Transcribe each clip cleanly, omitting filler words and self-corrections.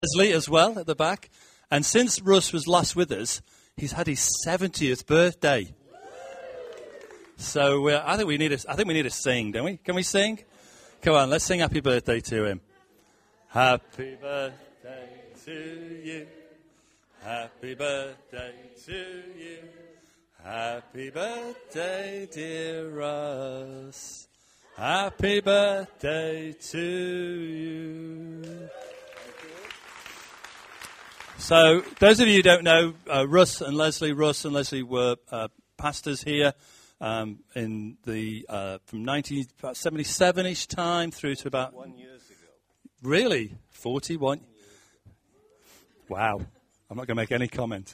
Leslie as well at the back. And since Russ was last with us, he's had his 70th birthday. So I think we need to sing, don't we? Can we sing? Come on, let's sing happy birthday to him. Happy birthday to you. Happy birthday to you. Happy birthday, dear Russ. Happy birthday to you. So, those of you who don't know, Russ and Leslie were pastors here in the from 1977-ish time through to about 1 year ago. Really, 41. Wow, I'm not going to make any comment.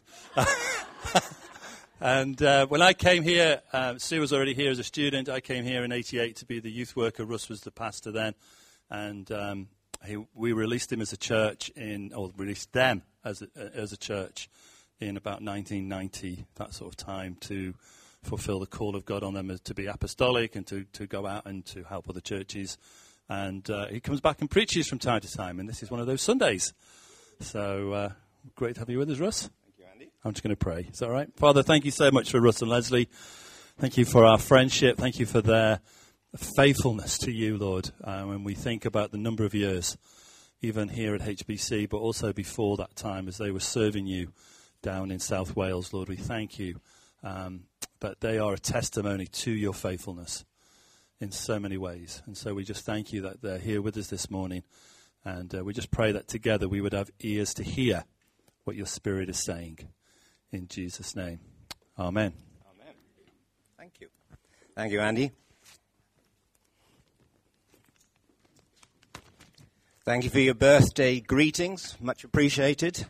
And when I came here, Sue was already here as a student. I came here in '88 to be the youth worker. Russ was the pastor then, and we released him as a church released them as a church in about 1990, that sort of time, to fulfill the call of God on them to be apostolic and to go out and to help other churches. And he comes back and preaches from time to time, and this is one of those Sundays. So great to have you with us, Russ. Thank you, Andy. I'm just going to pray. Is that all right? Father, thank you so much for Russ and Leslie. Thank you for our friendship. Thank you for their faithfulness to you, Lord. When we think about the number of years, even here at HBC, but also before that time as they were serving you down in South Wales, Lord, we thank you that they are a testimony to your faithfulness in so many ways. And so we just thank you that they're here with us this morning. And we just pray that together we would have ears to hear what your Spirit is saying. In Jesus' name. Amen. Amen. Thank you. Thank you, Andy. Thank you for your birthday greetings. Much appreciated.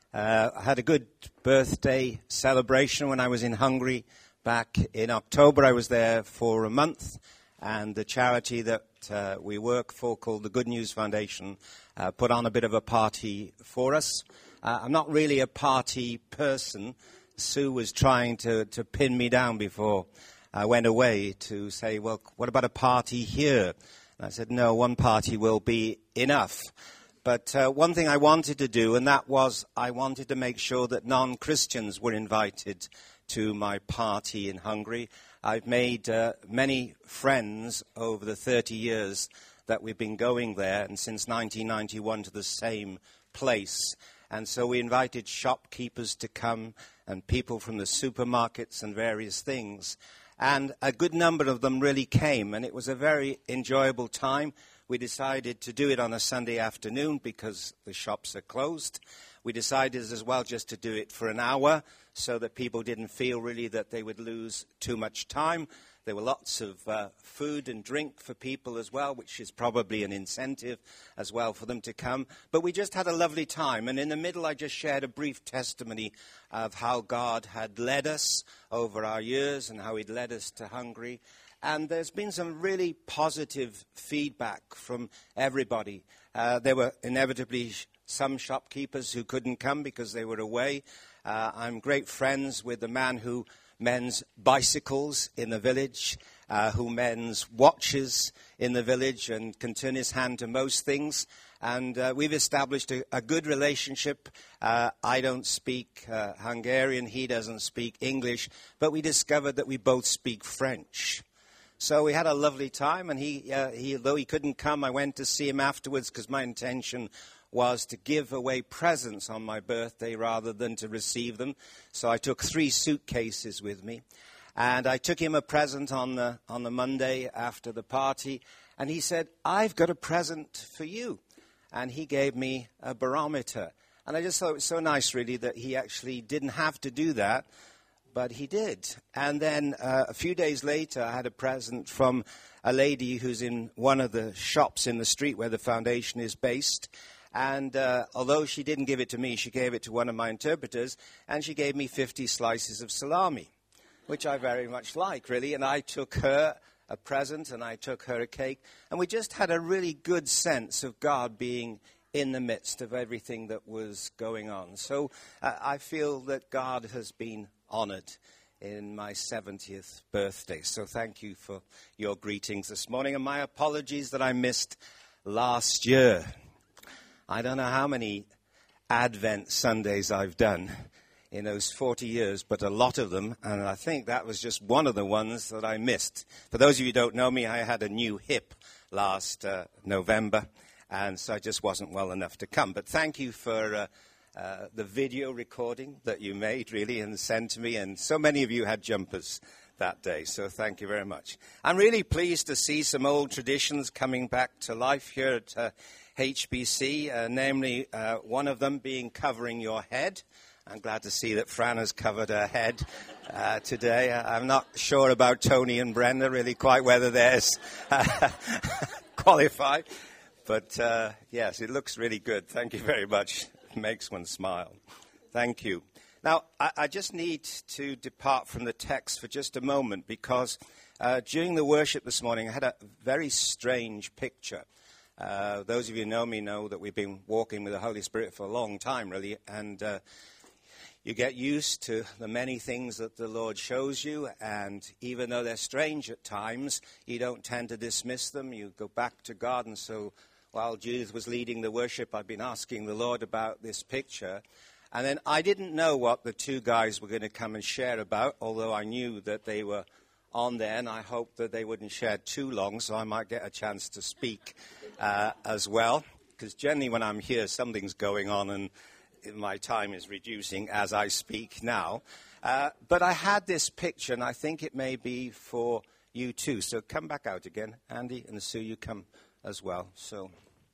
I had a good birthday celebration when I was in Hungary back in October. I was there for a month, and the charity that we work for, called the Good News Foundation, put on a bit of a party for us. I'm not really a party person. Sue was trying to pin me down before I went away to say, well, what about a party here? And I said, no, one party will be enough. But one thing I wanted to do, and that was I wanted to make sure that non-Christians were invited to my party in Hungary. I've made many friends over the 30 years that we've been going there, and since 1991 to the same place. And so we invited shopkeepers to come and people from the supermarkets and various things. And a good number of them really came, and it was a very enjoyable time. We decided to do it on a Sunday afternoon because the shops are closed. We decided as well just to do it for an hour so that people didn't feel really that they would lose too much time. There were lots of food and drink for people as well, which is probably an incentive as well for them to come. But we just had a lovely time. And in the middle, I just shared a brief testimony of how God had led us over our years and how he'd led us to Hungary. And there's been some really positive feedback from everybody. There were inevitably some shopkeepers who couldn't come because they were away. I'm great friends with the man who mends bicycles in the village, who mends watches in the village and can turn his hand to most things. And we've established a good relationship. I don't speak Hungarian, he doesn't speak English, but we discovered that we both speak French. So we had a lovely time, and though he couldn't come, I went to see him afterwards because my intention was to give away presents on my birthday rather than to receive them. So I took 3 suitcases with me, and I took him a present on the Monday after the party, and he said, "I've got a present for you." And he gave me a barometer. And I just thought it was so nice, really, that he actually didn't have to do that, but he did. And then a few days later, I had a present from a lady who's in one of the shops in the street where the foundation is based. And although she didn't give it to me, she gave it to one of my interpreters, and she gave me 50 slices of salami, which I very much like, really. And I took her a present, and I took her a cake. And we just had a really good sense of God being in the midst of everything that was going on. So I feel that God has been honored in my 70th birthday. So thank you for your greetings this morning. And my apologies that I missed last year. I don't know how many Advent Sundays I've done in those 40 years, but a lot of them, and I think that was just one of the ones that I missed. For those of you who don't know me, I had a new hip last November, and so I just wasn't well enough to come. But thank you for the video recording that you made, really, and sent to me, and so many of you had jumpers that day, so thank you very much. I'm really pleased to see some old traditions coming back to life here at HBC, namely one of them being covering your head. I'm glad to see that Fran has covered her head today. I'm not sure about Tony and Brenda, really quite whether theirs qualify. But yes, it looks really good. Thank you very much. It makes one smile. Thank you. Now, I just need to depart from the text for just a moment because during the worship this morning, I had a very strange picture. Those of you who know me know that we've been walking with the Holy Spirit for a long time, really, and you get used to the many things that the Lord shows you, and even though they're strange at times, you don't tend to dismiss them. You go back to God, and so while Judith was leading the worship, I've been asking the Lord about this picture. And then I didn't know what the two guys were going to come and share about, although I knew that they were on there, and I hoped that they wouldn't share too long, so I might get a chance to speak as well. Because generally when I'm here, something's going on, and my time is reducing as I speak now. But I had this picture, and I think it may be for you too. So come back out again, Andy, and Sue, you come as well. So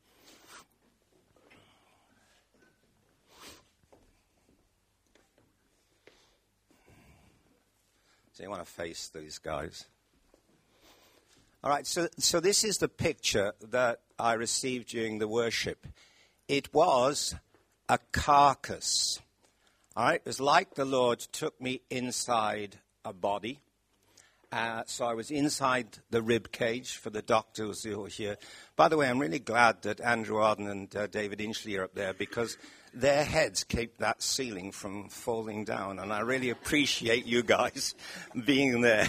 you want to face these guys. All right, so this is the picture that I received during the worship. It was a carcass. All right, it was like the Lord took me inside a body. So I was inside the rib cage for the doctors who are here. By the way, I'm really glad that Andrew Arden and David Inchley are up there because their heads keep that ceiling from falling down, and I really appreciate you guys being there.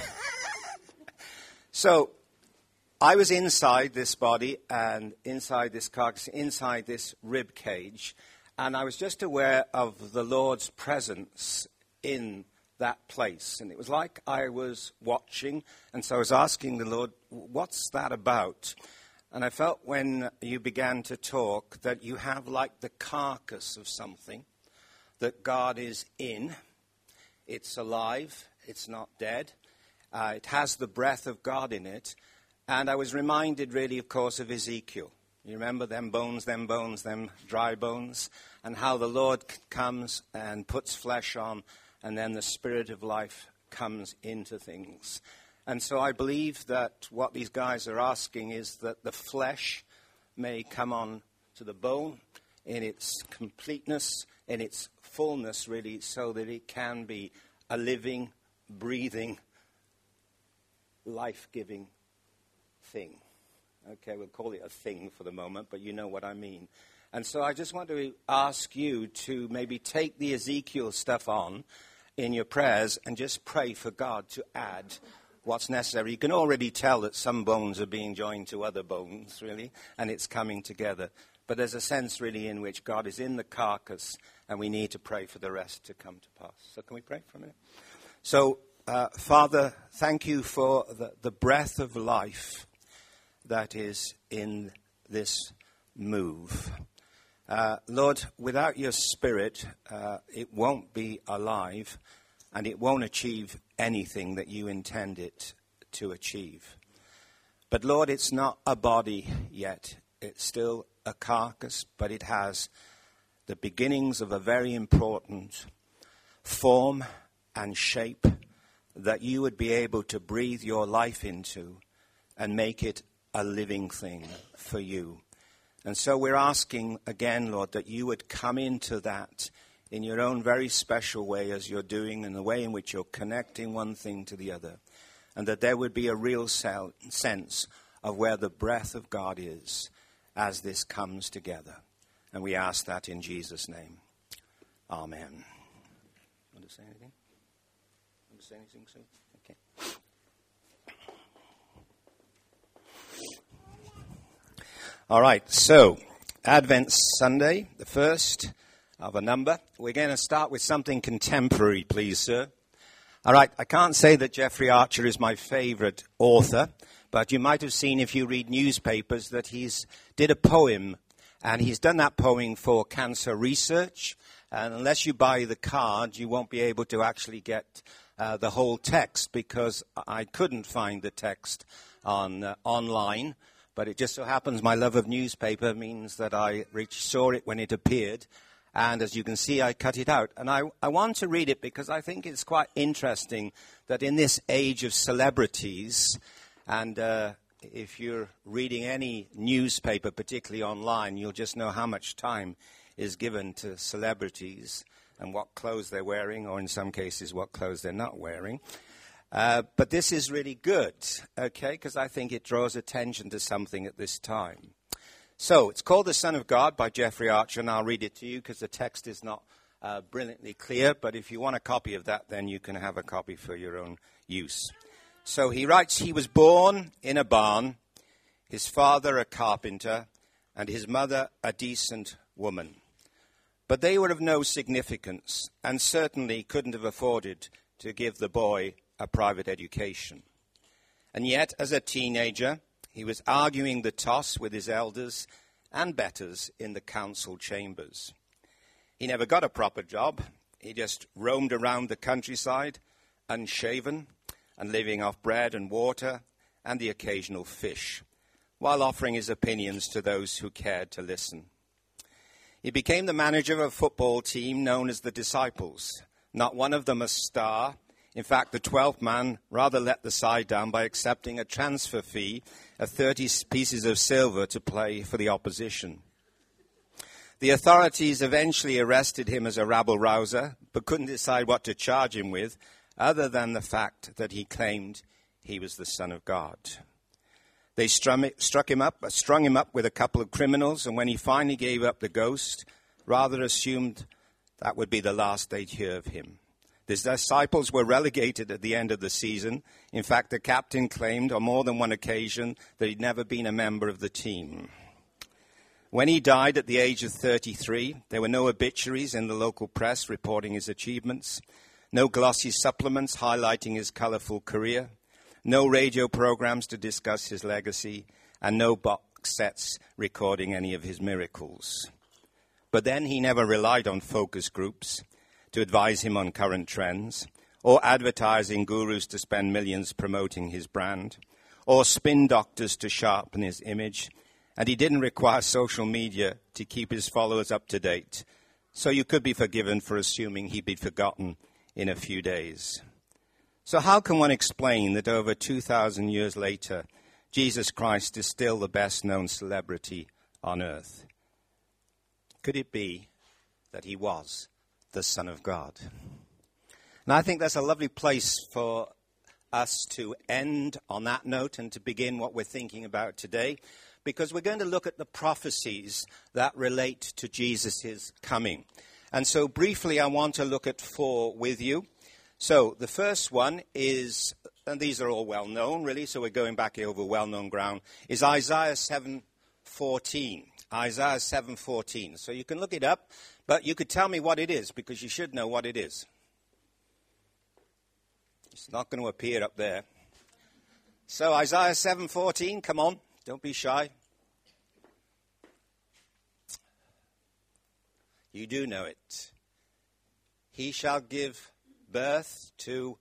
So I was inside this body and inside this carcass, inside this rib cage, and I was just aware of the Lord's presence in that place. And it was like I was watching, and so I was asking the Lord, what's that about? And I felt when you began to talk that you have like the carcass of something that God is in. It's alive. It's not dead. It has the breath of God in it. And I was reminded really, of course, of Ezekiel. You remember them bones, them dry bones, and how the Lord comes and puts flesh on, and then the Spirit of life comes into things. And so I believe that what these guys are asking is that the flesh may come on to the bone in its completeness, in its fullness, really, so that it can be a living, breathing, life-giving thing. Okay, we'll call it a thing for the moment, but you know what I mean. And so I just want to ask you to maybe take the Ezekiel stuff on in your prayers and just pray for God to add what's necessary. You can already tell that some bones are being joined to other bones, really, and it's coming together. But there's a sense, really, in which God is in the carcass, and we need to pray for the rest to come to pass. So can we pray for a minute? So, Father, thank you for the breath of life that is in this move. Lord, without your Spirit, it won't be alive, and it won't achieve anything that you intend it to achieve. But Lord, it's not a body yet. It's still a carcass, but it has the beginnings of a very important form and shape that you would be able to breathe your life into and make it a living thing for you. And so we're asking again, Lord, that you would come into that in your own very special way as you're doing, in the way in which you're connecting one thing to the other, and that there would be a real sense of where the breath of God is as this comes together. And we ask that in Jesus' name. Amen. Want to say anything? Want to say anything soon? Okay. All right, so Advent Sunday, the first. of a number. We're going to start with something contemporary, please, sir. All right, I can't say that Jeffrey Archer is my favorite author, but you might have seen if you read newspapers that he's did a poem, and he's done that poem for cancer research. And unless you buy the card, you won't be able to actually get the whole text, because I couldn't find the text online. But it just so happens my love of newspaper means that I saw it when it appeared. And as you can see, I cut it out. And I want to read it because I think it's quite interesting that in this age of celebrities, and if you're reading any newspaper, particularly online, you'll just know how much time is given to celebrities and what clothes they're wearing, or in some cases what clothes they're not wearing. But this is really good, okay, because I think it draws attention to something at this time. So it's called The Son of God by Jeffrey Archer, and I'll read it to you because the text is not brilliantly clear. But if you want a copy of that, then you can have a copy for your own use. So he writes, he was born in a barn, his father a carpenter, and his mother a decent woman. But they were of no significance, and certainly couldn't have afforded to give the boy a private education. And yet, as a teenager, he was arguing the toss with his elders and betters in the council chambers. He never got a proper job. He just roamed around the countryside, unshaven, and living off bread and water and the occasional fish, while offering his opinions to those who cared to listen. He became the manager of a football team known as the Disciples, not one of them a star. In fact, the 12th man rather let the side down by accepting a transfer fee of 30 pieces of silver to play for the opposition. The authorities eventually arrested him as a rabble-rouser, but couldn't decide what to charge him with, other than the fact that he claimed he was the Son of God. They strung him up with a couple of criminals, and when he finally gave up the ghost, rather assumed that would be the last they'd hear of him. The disciples were relegated at the end of the season. In fact, the captain claimed on more than one occasion that he'd never been a member of the team. When he died at the age of 33, there were no obituaries in the local press reporting his achievements, no glossy supplements highlighting his colorful career, no radio programs to discuss his legacy, and no box sets recording any of his miracles. But then he never relied on focus groups to advise him on current trends, or advertising gurus to spend millions promoting his brand, or spin doctors to sharpen his image, and he didn't require social media to keep his followers up to date, so you could be forgiven for assuming he'd be forgotten in a few days. So how can one explain that over 2,000 years later, Jesus Christ is still the best-known celebrity on earth? Could it be that he was the Son of God? And I think that's a lovely place for us to end on that note and to begin what we're thinking about today, because we're going to look at the prophecies that relate to Jesus' coming. And so briefly, I want to look at 4 with you. So the first one is, and these are all well known really, so we're going back over well-known ground, is Isaiah 7:14. Isaiah 7:14. So you can look it up, but you could tell me what it is, because you should know what it is. It's not going to appear up there. So Isaiah 7:14, come on, don't be shy. You do know it. He shall give birth to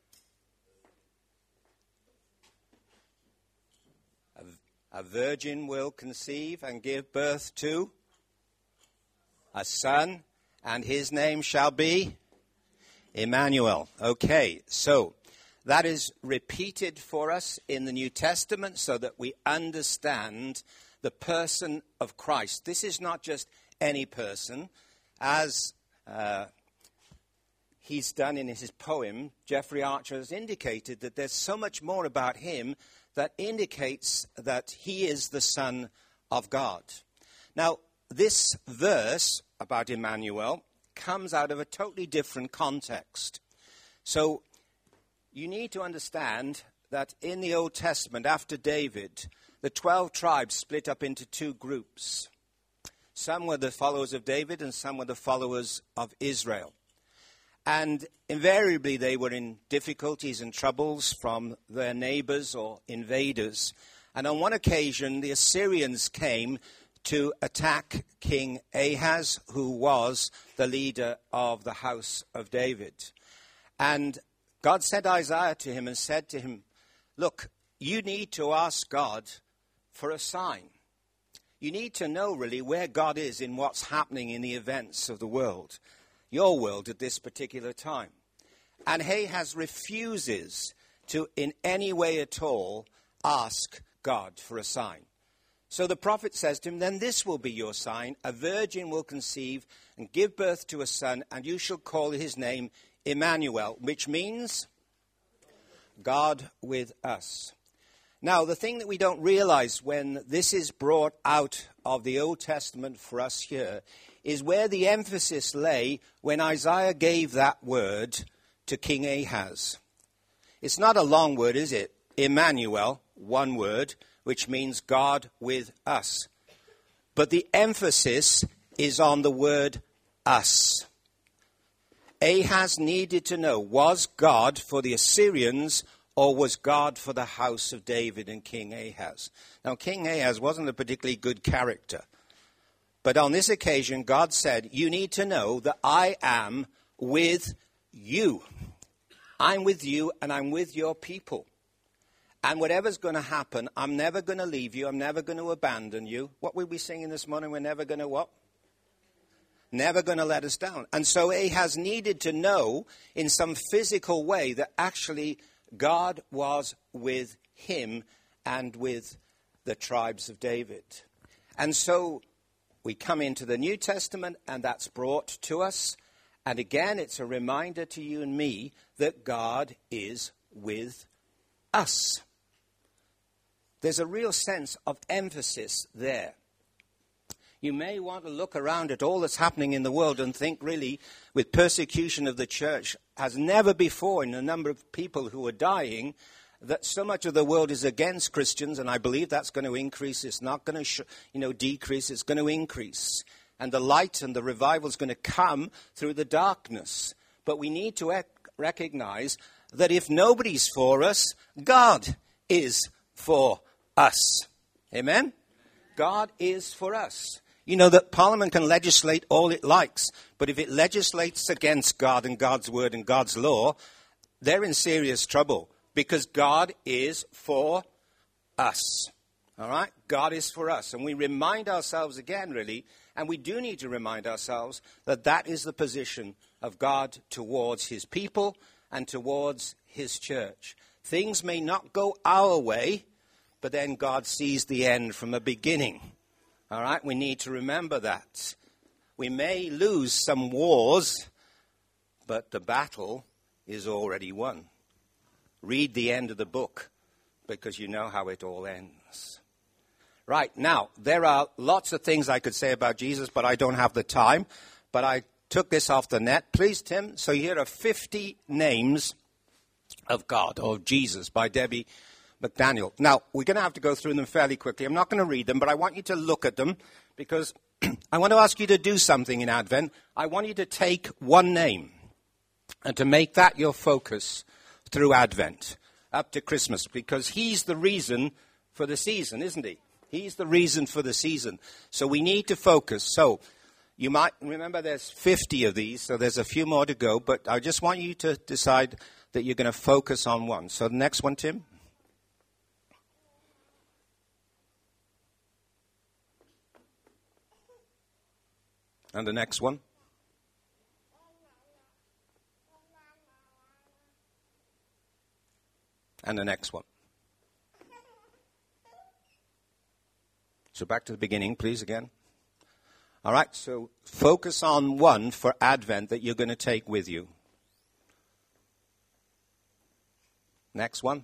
a virgin will conceive and give birth to a son, and his name shall be Emmanuel. Okay, so that is repeated for us in the New Testament so that we understand the person of Christ. This is not just any person. As he's done in his poem, Jeffrey Archer has indicated that there's so much more about him that indicates that he is the Son of God. Now, this verse about Emmanuel comes out of a totally different context. So you need to understand that in the Old Testament, after David, the 12 tribes split up into 2 groups. Some were the followers of David and some were the followers of Israel. And invariably they were in difficulties and troubles from their neighbors or invaders. And on one occasion the Assyrians came to attack King Ahaz, who was the leader of the house of David. And God sent Isaiah to him and said to him, look, you need to ask God for a sign. You need to know really where God is in what's happening in the events of the world, your world at this particular time. And Ahaz refuses to in any way at all ask God for a sign. So the prophet says to him, then this will be your sign. A virgin will conceive and give birth to a son, and you shall call his name Emmanuel, which means God with us. Now, the thing that we don't realize when this is brought out of the Old Testament for us here is where the emphasis lay when Isaiah gave that word to King Ahaz. It's not a long word, is it? Emmanuel, one word, which means God with us. But the emphasis is on the word us. Ahaz needed to know, was God for the Assyrians or was God for the house of David and King Ahaz? Now, King Ahaz wasn't a particularly good character. But on this occasion, God said, you need to know that I am with you. I'm with you and I'm with your people. And whatever's going to happen, I'm never going to leave you. I'm never going to abandon you. What were we singing this morning? We're never going to what? Never going to let us down. And so Ahaz needed to know in some physical way that actually God was with him and with the tribes of David. And so we come into the New Testament and that's brought to us. And again, it's a reminder to you and me that God is with us. There's a real sense of emphasis there. You may want to look around at all that's happening in the world and think really with persecution of the church as never before in the number of people who are dying, that so much of the world is against Christians, and I believe that's going to increase. It's not going to decrease. It's going to increase. And the light and the revival is going to come through the darkness. But we need to recognize that if nobody's for us, God is for us. Amen? God is for us. You know that Parliament can legislate all it likes, but if it legislates against God and God's word and God's law, they're in serious trouble because God is for us. All right? God is for us. And we remind ourselves again, really, and we do need to remind ourselves that that is the position of God towards his people and towards his church. Things may not go our way, but then God sees the end from the beginning. All right, we need to remember that. We may lose some wars, but the battle is already won. Read the end of the book, because you know how it all ends. Right, now, there are lots of things I could say about Jesus, but I don't have the time. But I took this off the net. Please, Tim, so here are 50 names of God, or Jesus, by Debbie McDaniel. Now, we're going to have to go through them fairly quickly. I'm not going to read them, but I want you to look at them because I want to ask you to do something in Advent. I want you to take one name and to make that your focus through Advent up to Christmas because he's the reason for the season, isn't he? He's the reason for the season. So we need to focus. So you might remember there's 50 of these, so there's a few more to go, but I just want you to decide that you're going to focus on one. So the next one, Tim. And the next one. And the next one. So back to the beginning, please, again. All right, so focus on one for Advent that you're going to take with you. Next one.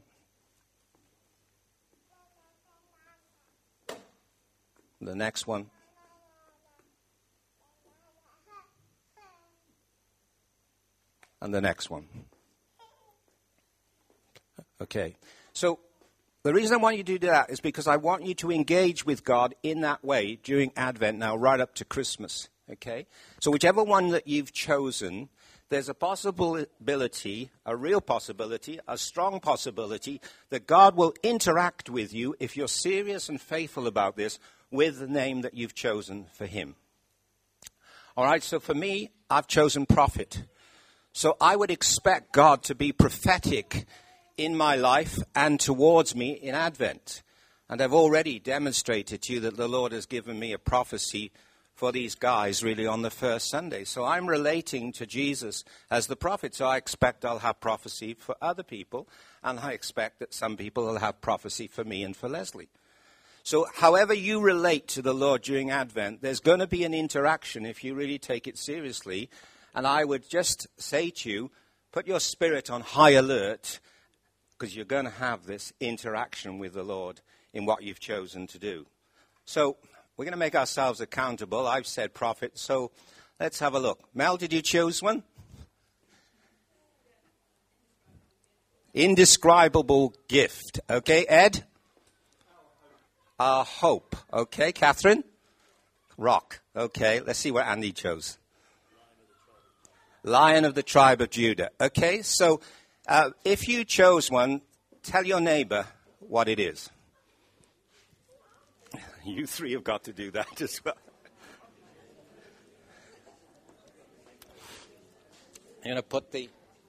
The next one. And the next one. Okay. So the reason I want you to do that is because I want you to engage with God in that way during Advent now, right up to Christmas. Okay? So whichever one that you've chosen, there's a possibility, a real possibility, a strong possibility that God will interact with you if you're serious and faithful about this with the name that you've chosen for him. All right, so for me, I've chosen prophet. So I would expect God to be prophetic in my life and towards me in Advent. And I've already demonstrated to you that the Lord has given me a prophecy for these guys really on the first Sunday. So I'm relating to Jesus as the prophet. So I expect I'll have prophecy for other people. And I expect that some people will have prophecy for me and for Leslie. So however you relate to the Lord during Advent, there's going to be an interaction if you really take it seriously. And I would just say to you, put your spirit on high alert, because you're going to have this interaction with the Lord in what you've chosen to do. So we're going to make ourselves accountable. I've said prophet, so let's have a look. Mel, did you choose one? Indescribable gift. Okay, Ed? Hope. Okay, Catherine? Rock. Okay, let's see what Andy chose. Lion of the tribe of Judah. Okay, so if you chose one, tell your neighbor what it is. You three have got to do that as well. I'm going to put the...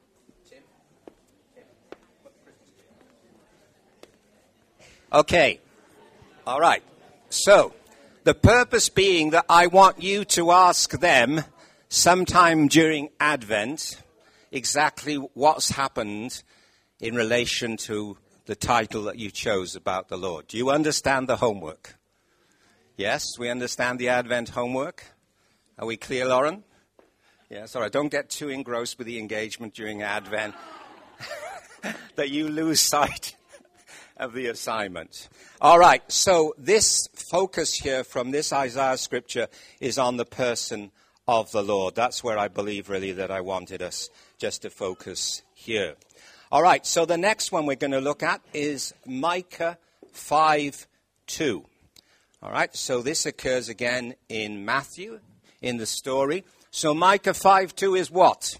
Okay. All right. So, the purpose being that I want you to ask them sometime during Advent exactly what's happened in relation to the title that you chose about the Lord. Do you understand the homework? Yes, we understand the Advent homework. Are we clear, Lauren? Yes, all right. Don't get too engrossed with the engagement during Advent that you lose sight of the assignment. All right, so this focus here from this Isaiah scripture is on the person of the Lord. That's where I believe really that I wanted us just to focus here. All right, so the next one we're going to look at is Micah 5:2. All right, so this occurs again in Matthew, in the story. So Micah 5:2 is what?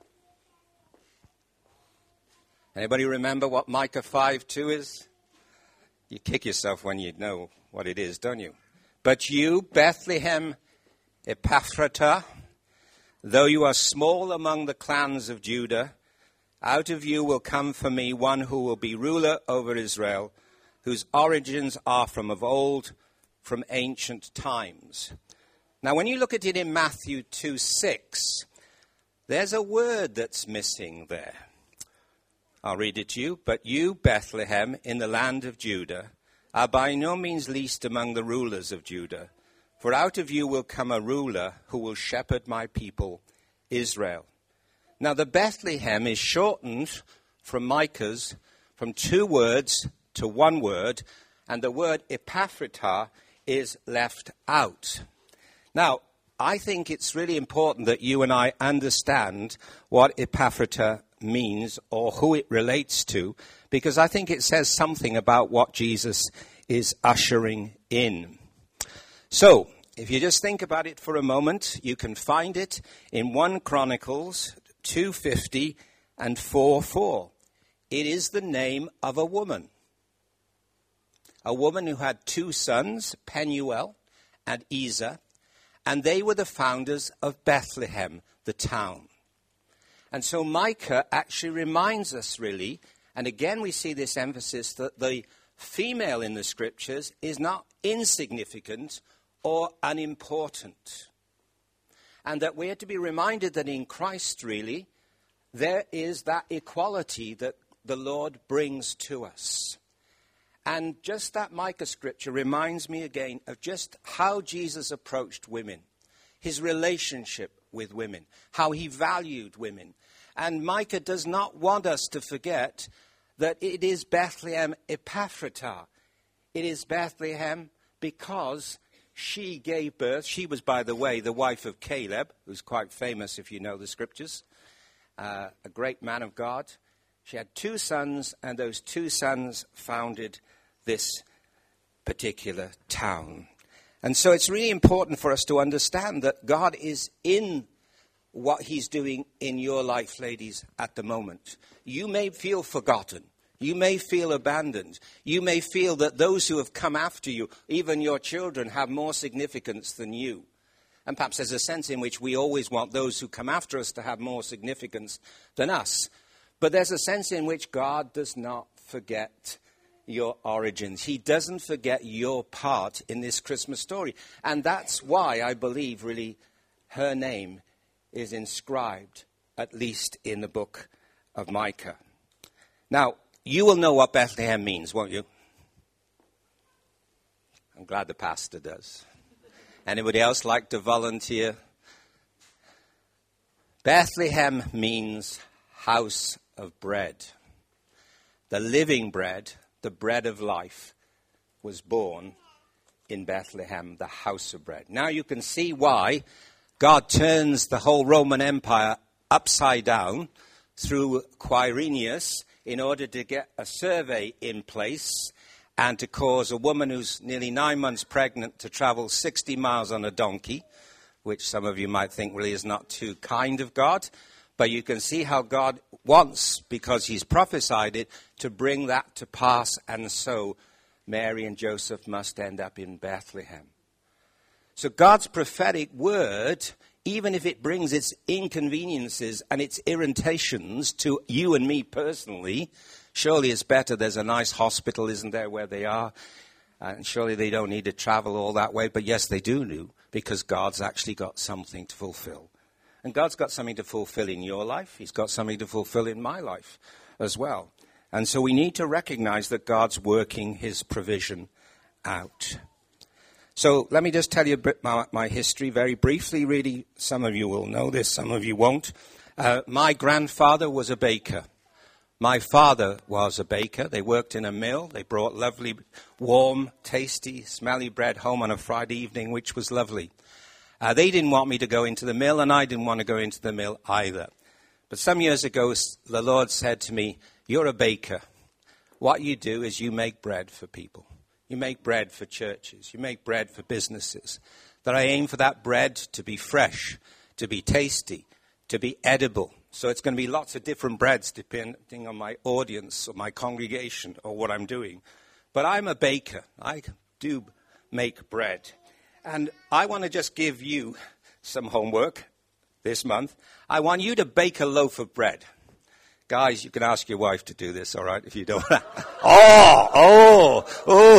Anybody remember what Micah 5:2 is? You kick yourself when you know what it is, don't you? But you, Bethlehem Ephrathah, though you are small among the clans of Judah, out of you will come for me one who will be ruler over Israel, whose origins are from of old, from ancient times. Now, when you look at it in Matthew 2:6, there's a word that's missing there. I'll read it to you. But you, Bethlehem, in the land of Judah, are by no means least among the rulers of Judah. For out of you will come a ruler who will shepherd my people, Israel. Now, the Bethlehem is shortened from Micah's, from two words to one word, and the word Ephrathah is left out. Now, I think it's really important that you and I understand what Ephrathah means or who it relates to, because I think it says something about what Jesus is ushering in. So, if you just think about it for a moment, you can find it in 1 Chronicles 2:50 and 4:4. It is the name of a woman who had two sons, Penuel and Ezer, and they were the founders of Bethlehem, the town. And so Micah actually reminds us really, and again we see this emphasis that the female in the scriptures is not insignificant or unimportant. And that we are to be reminded that in Christ really, there is that equality that the Lord brings to us. And just that Micah scripture reminds me again of just how Jesus approached women, his relationship with women, how he valued women. And Micah does not want us to forget that it is Bethlehem Ephrathah. It is Bethlehem because she gave birth. She was, by the way, the wife of Caleb, who's quite famous if you know the scriptures, a great man of God. She had 2 sons, and those 2 sons founded this particular town. And so it's really important for us to understand that God is in what he's doing in your life, ladies, at the moment. You may feel forgotten. You may feel abandoned. You may feel that those who have come after you, even your children, have more significance than you. And perhaps there's a sense in which we always want those who come after us to have more significance than us. But there's a sense in which God does not forget your origins. He doesn't forget your part in this Christmas story. And that's why I believe, really, her name is inscribed, at least in the book of Micah. Now, you will know what Bethlehem means, won't you? I'm glad the pastor does. Anybody else like to volunteer? Bethlehem means house of bread. The living bread, the bread of life, was born in Bethlehem, the house of bread. Now you can see why God turns the whole Roman Empire upside down through Quirinius in order to get a survey in place and to cause a woman who's nearly 9 months pregnant to travel 60 miles on a donkey, which some of you might think really is not too kind of God. But you can see how God wants, because he's prophesied it, to bring that to pass. And so Mary and Joseph must end up in Bethlehem. So God's prophetic word, even if it brings its inconveniences and its irritations to you and me personally, surely it's better there's a nice hospital, isn't there, where they are? And surely they don't need to travel all that way. But yes, they do, because God's actually got something to fulfill. And God's got something to fulfill in your life. He's got something to fulfill in my life as well. And so we need to recognize that God's working his provision out. So let me just tell you a bit about my history very briefly, really. Some of you will know this, some of you won't. My grandfather was a baker. My father was a baker. They worked in a mill. They brought lovely, warm, tasty, smelly bread home on a Friday evening, which was lovely. They didn't want me to go into the mill, and I didn't want to go into the mill either. But some years ago, the Lord said to me, you're a baker. What you do is you make bread for people. You make bread for churches. You make bread for businesses. That I aim for that bread to be fresh, to be tasty, to be edible. So it's going to be lots of different breads depending on my audience or my congregation or what I'm doing. But I'm a baker. I do make bread. And I want to just give you some homework this month. I want you to bake a loaf of bread. Guys, you can ask your wife to do this, all right, if you don't. Oh.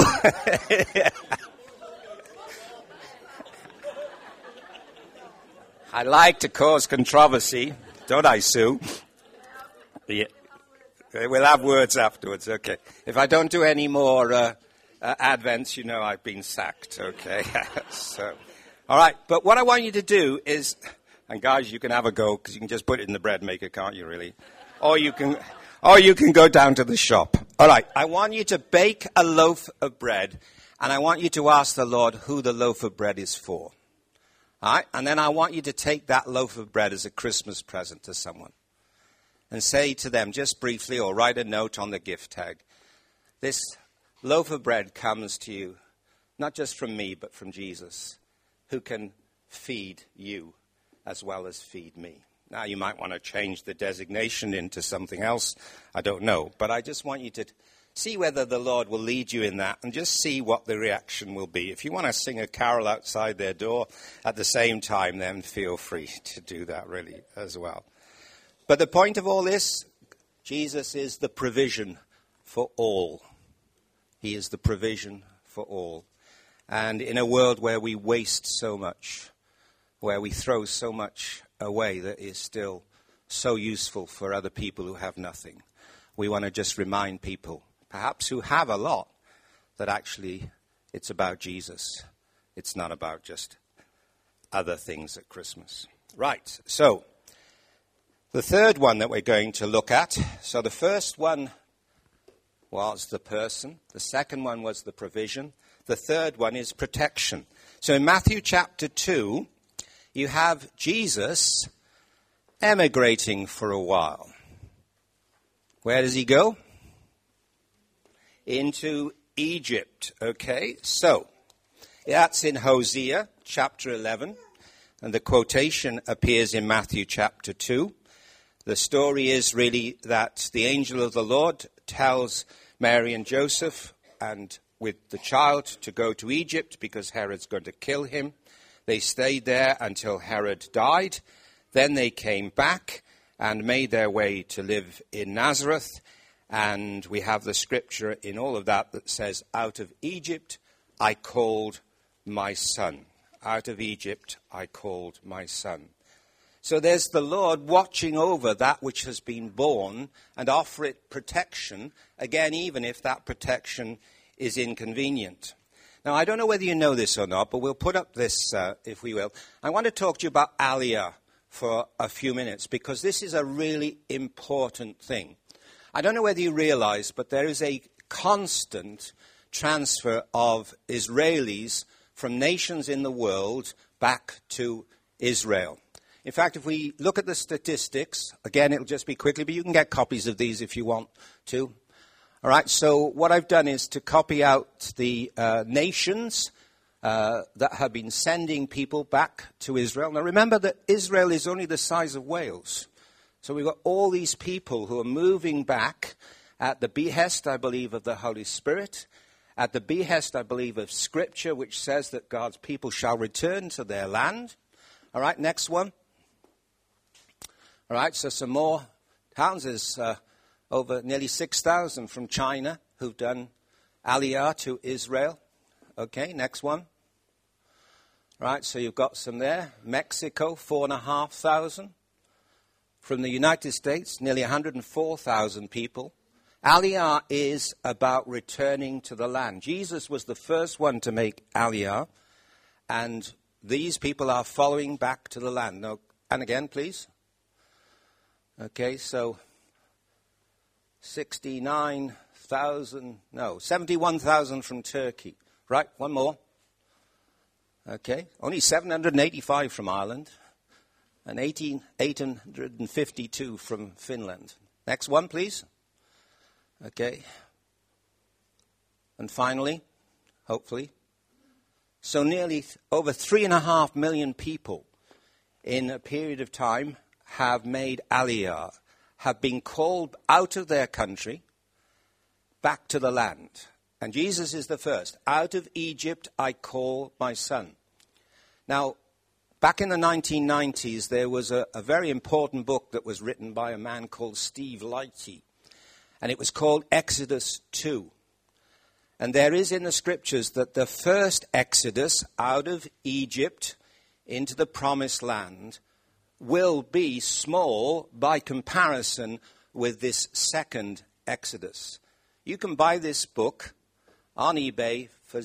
I like to cause controversy, don't I, Sue? Yeah. We'll have words afterwards, okay. If I don't do any more Advents, you know I've been sacked, okay? So, all right, but what I want you to do is, and guys, you can have a go, because you can just put it in the bread maker, can't you, really? Or you can go down to the shop. All right, I want you to bake a loaf of bread, and I want you to ask the Lord who the loaf of bread is for. All right, and then I want you to take that loaf of bread as a Christmas present to someone and say to them, just briefly, or write a note on the gift tag, this loaf of bread comes to you, not just from me, but from Jesus, who can feed you as well as feed me. Now, you might want to change the designation into something else. I don't know. But I just want you to see whether the Lord will lead you in that and just see what the reaction will be. If you want to sing a carol outside their door at the same time, then feel free to do that really as well. But the point of all this, Jesus is the provision for all. He is the provision for all. And in a world where we waste so much, where we throw so much away that is still so useful for other people who have nothing, we want to just remind people, perhaps who have a lot, that actually it's about Jesus. It's not about just other things at Christmas. Right, so the third one that we're going to look at, so the first one was the person. The second one was the provision. The third one is protection. So in Matthew chapter 2, you have Jesus emigrating for a while. Where does he go? Into Egypt. Okay, so that's in Hosea chapter 11, and the quotation appears in Matthew chapter 2. The story is really that the angel of the Lord tells Mary and Joseph and with the child to go to Egypt because Herod's going to kill him. They stayed there until Herod died. Then they came back and made their way to live in Nazareth. And we have the scripture in all of that that says, out of Egypt I called my son. Out of Egypt I called my son. So there's the Lord watching over that which has been born and offer it protection, again, even if that protection is inconvenient. Now, I don't know whether you know this or not, but we'll put up this, if we will. I want to talk to you about Aliyah for a few minutes, because this is a really important thing. I don't know whether you realize, but there is a constant transfer of Israelis from nations in the world back to Israel. In fact, if we look at the statistics, again, it'll just be quickly, but you can get copies of these if you want to. All right, so what I've done is to copy out the nations that have been sending people back to Israel. Now, remember that Israel is only the size of Wales. So we've got all these people who are moving back at the behest, I believe, of the Holy Spirit, at the behest, I believe, of Scripture, which says that God's people shall return to their land. All right, next one. All right, so some more towns. There's over nearly 6,000 from China who've done Aliyah to Israel. Okay, next one. All right, so you've got some there. Mexico, 4,500. From the United States, nearly 104,000 people. Aliyah is about returning to the land. Jesus was the first one to make Aliyah, and these people are following back to the land. Now, and again, please. Okay, so 71,000 from Turkey. Right, one more. Okay, only 785 from Ireland and 852 from Finland. Next one, please. Okay. And finally, hopefully, so nearly over 3.5 million people in a period of time have made Aliyah, have been called out of their country back to the land. And Jesus is the first. Out of Egypt I call my son. Now, back in the 1990s, there was a very important book that was written by a man called Steve Lighty. And it was called Exodus 2. And there is in the scriptures that the first exodus out of Egypt into the promised land will be small by comparison with this second exodus. You can buy this book on eBay for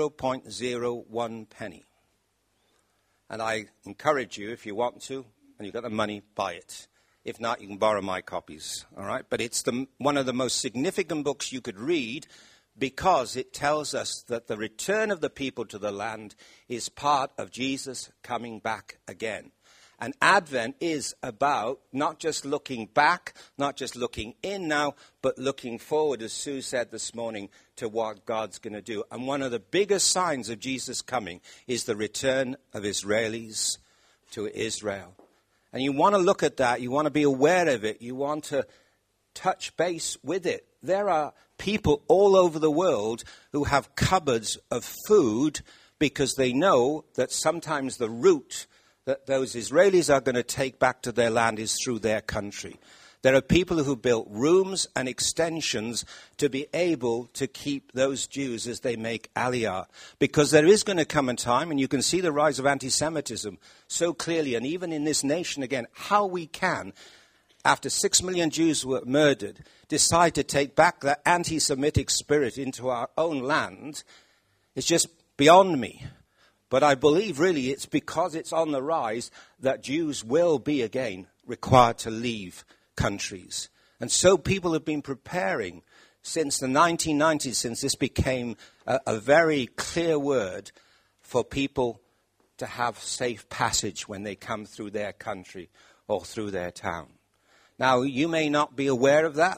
0.01 penny. And I encourage you, if you want to, and you've got the money, buy it. If not, you can borrow my copies, all right? But it's one of the most significant books you could read because it tells us that the return of the people to the land is part of Jesus coming back again. And Advent is about not just looking back, not just looking in now, but looking forward, as Sue said this morning, to what God's going to do. And one of the biggest signs of Jesus coming is the return of Israelis to Israel. And you want to look at that. You want to be aware of it. You want to touch base with it. There are people all over the world who have cupboards of food because they know that sometimes the route that those Israelis are going to take back to their land is through their country. There are people who built rooms and extensions to be able to keep those Jews as they make Aliyah. Because there is going to come a time, and you can see the rise of anti-Semitism so clearly, and even in this nation again, how we can, after 6 million Jews were murdered, decide to take back that anti-Semitic spirit into our own land is just beyond me. But I believe really it's because it's on the rise that Jews will be again required to leave countries. And so people have been preparing since the 1990s, since this became a very clear word for people to have safe passage when they come through their country or through their town. Now, you may not be aware of that,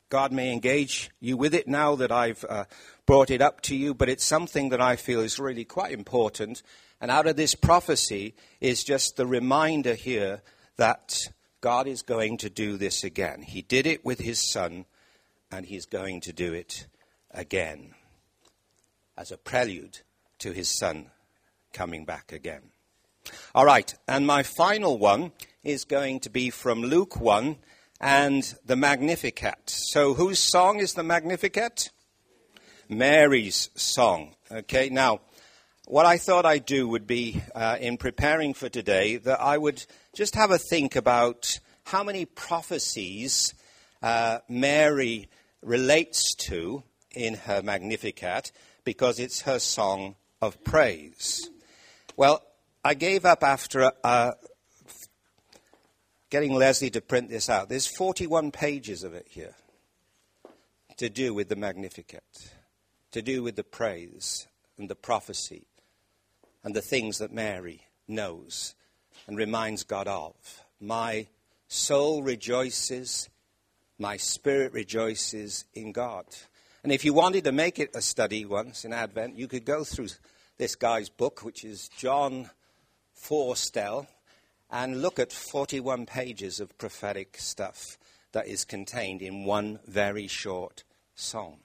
God may engage you with it now that I've brought it up to you, but it's something that I feel is really quite important. And out of this prophecy is just the reminder here that God is going to do this again. He did it with his Son, and he's going to do it again as a prelude to his Son coming back again. All right, and my final one is going to be from Luke 1 and the Magnificat. So whose song is the Magnificat? Mary's song. Okay, now, what I thought I'd do would be, in preparing for today, that I would just have a think about how many prophecies Mary relates to in her Magnificat, because it's her song of praise. Well, I gave up after getting Leslie to print this out. There's 41 pages of it here to do with the Magnificat, to do with the praise and the prophecy and the things that Mary knows and reminds God of. My soul rejoices, my spirit rejoices in God. And if you wanted to make it a study once in Advent, you could go through this guy's book, which is John Forstell, and look at 41 pages of prophetic stuff that is contained in one very short song.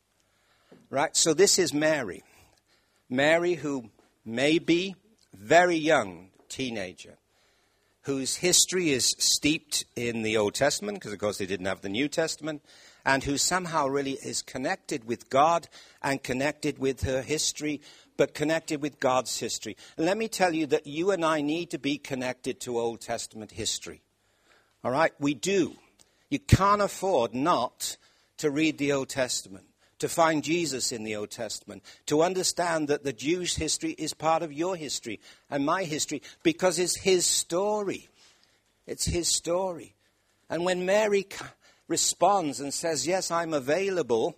Right, so this is Mary. Mary, who may be very young teenager, whose history is steeped in the Old Testament, because of course they didn't have the New Testament, and who somehow really is connected with God and connected with her history, but connected with God's history. And let me tell you that you and I need to be connected to Old Testament history. All right? We do. You can't afford not to read the Old Testament, to find Jesus in the Old Testament, to understand that the Jewish history is part of your history and my history, because it's his story. It's his story. And when Mary responds and says, yes, I'm available,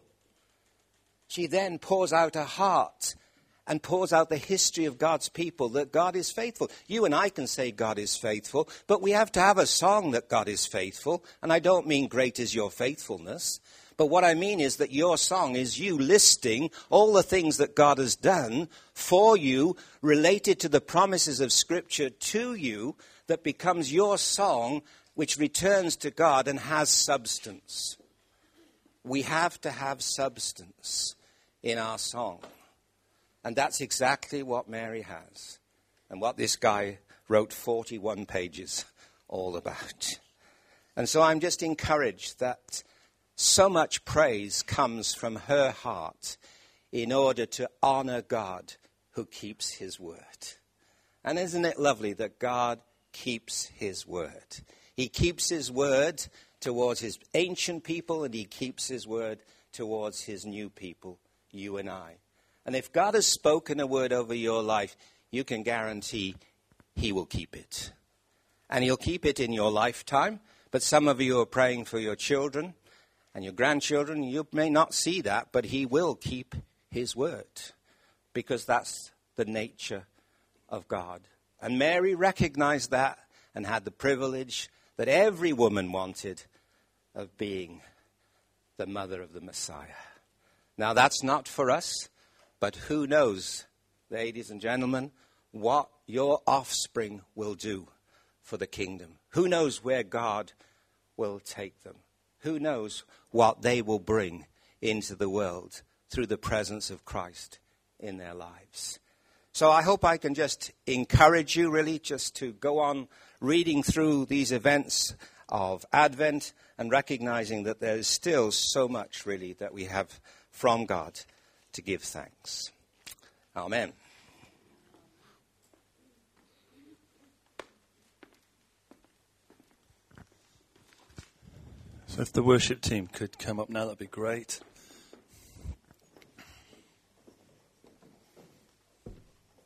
she then pours out her heart and pours out the history of God's people, that God is faithful. You and I can say God is faithful, but we have to have a song that God is faithful. And I don't mean great is your faithfulness, but what I mean is that your song is you listing all the things that God has done for you, related to the promises of Scripture to you, that becomes your song, which returns to God and has substance. We have to have substance in our song. And that's exactly what Mary has, and what this guy wrote 41 pages all about. And so I'm just encouraged that so much praise comes from her heart in order to honor God who keeps his word. And isn't it lovely that God keeps his word? He keeps his word towards his ancient people, and he keeps his word towards his new people, you and I. And if God has spoken a word over your life, you can guarantee he will keep it. And he'll keep it in your lifetime. But some of you are praying for your children and your grandchildren. You may not see that, but he will keep his word, because that's the nature of God. And Mary recognized that and had the privilege that every woman wanted of being the mother of the Messiah. Now, that's not for us. But who knows, ladies and gentlemen, what your offspring will do for the kingdom? Who knows where God will take them? Who knows what they will bring into the world through the presence of Christ in their lives? So I hope I can just encourage you, really, just to go on reading through these events of Advent and recognizing that there is still so much, really, that we have from God to give thanks. Amen. So if the worship team could come up now, that'd be great.